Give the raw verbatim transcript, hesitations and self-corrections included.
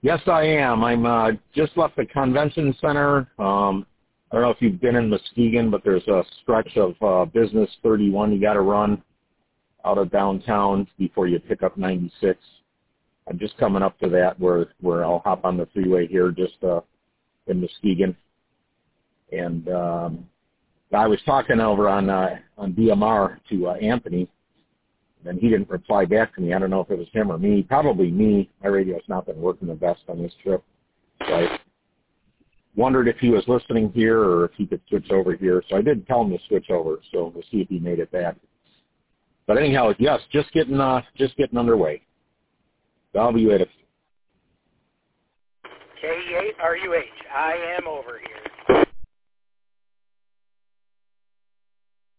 Yes, I am. I'm uh, just left the convention center. Um, I don't know if you've been in Muskegon, but there's a stretch of uh, Business thirty-one you got to run out of downtown before you pick up ninety-six. I'm just coming up to that where where I'll hop on the freeway here just uh, in Muskegon. And um, I was talking over on uh, on D M R to uh, Anthony, and he didn't reply back to me. I don't know if it was him or me. Probably me. My radio's not been working the best on this trip. So I wondered if he was listening here or if he could switch over here. So I did tell him to switch over. So we'll see if he made it back. But anyhow, yes, just getting uh, just getting underway. W eight. K eight R U H. I am over here.